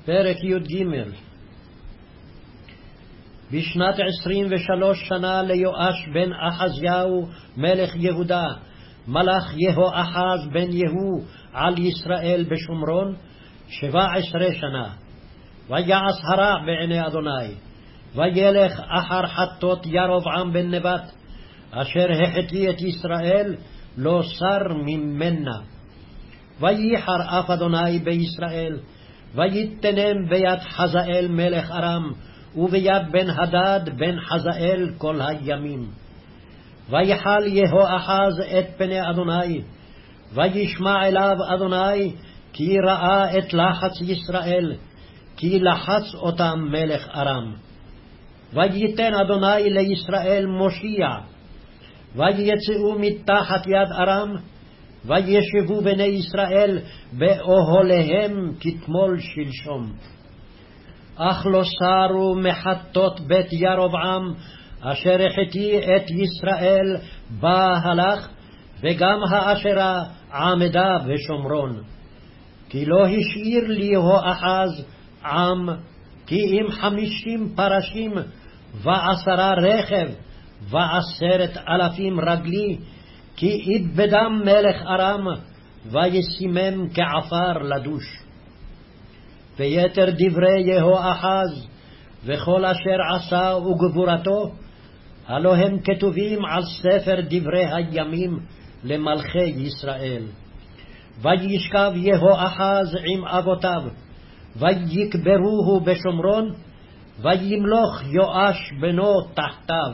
פרק י"ג. בשנת 23 שנה ליואש בן אחזיהו מלך יהודה, מלך יהואחז בן יהוא על ישראל בשומרון 17 שנה. ויעש הרע בעיני אדוני, וילך אחר חטות ירבעם בן נבט, אשר החטיא את ישראל, לא סר ממנה. וייחר אף אדוני בישראל, ויתנם ביד חזאל מלך ארם, וביד בן הדד בן חזאל כל הימים. ויחל יהואחז את פני אדוני, וישמע אליו אדוני, כי ראה את לחץ ישראל, כי לחץ אותם מלך ארם. וייתן אדוני לישראל מושיע, ויצאו מתחת יד ארם, וישבו בני ישראל באוהליהם כתמול שלשום. אך לא סרו מחטות בית ירבעם, אשר החטיא את ישראל בה הלך, וגם האשרה עמדה בשומרון. כי לא השאיר ליהואחז עם, כי אם 50 פרשים, ו10 רכב, ו10,000 רגלי, כי איבדם מלך ארם, וישימם כעפר לדוש. ויתר דברי יהואחז, וכל אשר עשה וגבורתו, הלא הם כתובים על ספר דברי הימים למלכי ישראל. וישכב יהואחז עם אבותיו, ויקברוהו בשומרון, וימלוך יואש בנו תחתיו.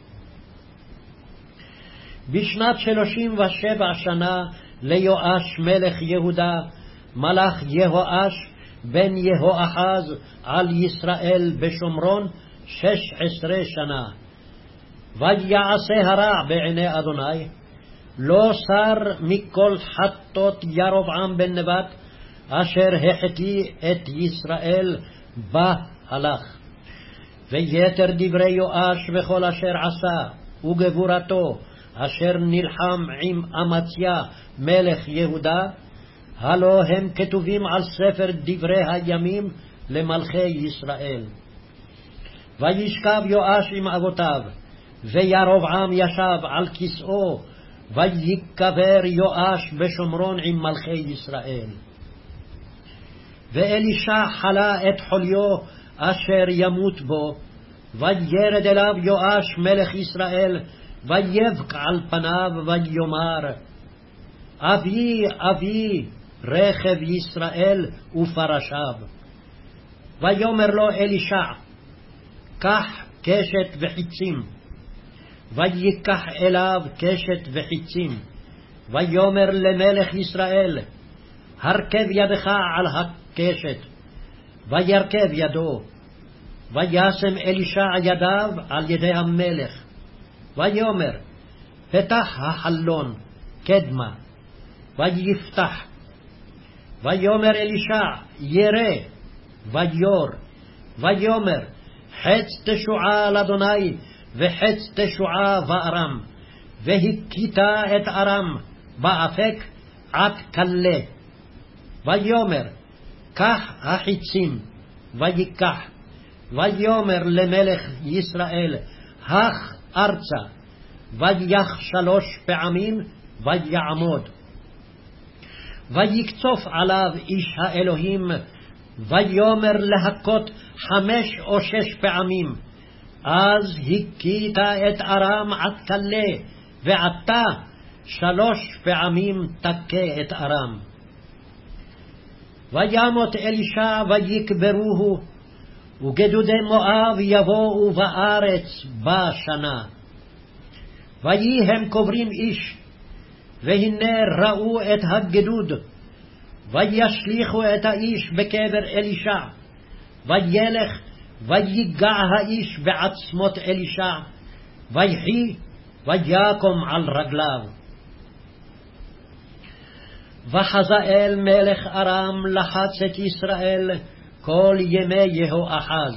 בשנת 37 שנה ליואש מלך יהודה, מלך יהואש בן יהואחז על ישראל בשומרון 16 שנה. ויעשה הרע בעיני אדוני, לא סר מכל חטות ירבעם בן נבט, אשר החטיא את ישראל בה הלך. ויתר דברי יואש וכל אשר עשה וגבורתו, אשר נלחם עם אמציה מלך יהודה, הלא הם כתובים על ספר דברי הימים למלכי ישראל. וישכב יואש עם אבותיו, וירבעם ישב על כסאו, ויקבר יואש בשומרון עם מלכי ישראל. ואלישע חלה את חוליו אשר ימות בו, וירד אליו יואש מלך ישראל, ויבק על פניו ויאמר, אבי אבי רכב ישראל ופרשיו. ויאמר לו אלישע, קח קשת וחיצים. ויקח אליו קשת וחיצים, ויאמר למלך ישראל, הרכב ידך על הקשת. וירכב ידו, וישם אלישע ידיו על ידי המלך. ויאמר, פתח החלון קדמה, ויפתח. ויאמר אלישע, ירא, ויור. ויאמר, חץ תשועה לאדוני, וחץ תשועה בארם, והכית את ארם באפק עד כלה. ויאמר, קח החיצים, ויקח. ויאמר למלך ישראל, הך ארצה, ויח 3 פעמים, ויעמוד. ויקצוף עליו איש האלוהים, ויאמר להכות 5 או 6 פעמים, אז הכית את ארם עד כלה, ועתה 3 פעמים תכה את ארם. וימות אלישע ויקברוהו, וגדודי מואב יבואו בארץ בשנה. ויהי הם קוברים איש, והנה ראו את הגדוד, וישליכו את האיש בקבר אלישע. וילך ויגע האיש בעצמות אלישע, ויחי ויקום על רגליו. וחזאל מלך ארם לחץ את ישראל כל ימי יהואחז.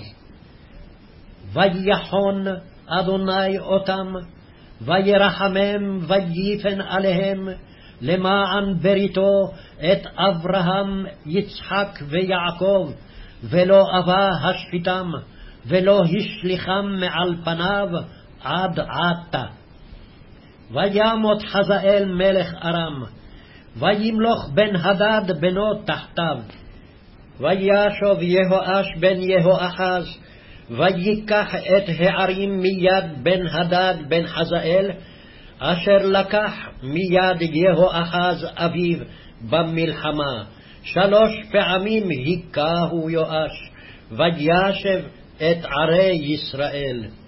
ויחון אדוני אותם, וירחמם ויפן עליהם, למען בריתו את אברהם, יצחק ויעקב, ולא אבה השפיטם, ולא השליחם מעל פניו עד עתה. וימות חזאל מלך ארם, וימלוך בן הדד בנו תחתיו. וישוב יהואש בן יהואחז, ויקח את הערים מיד בן הדד בן חזאל, אשר לקח מיד יהואחז אביו במלחמה. 3 פעמים הכהו יואש, וישב את ערי ישראל.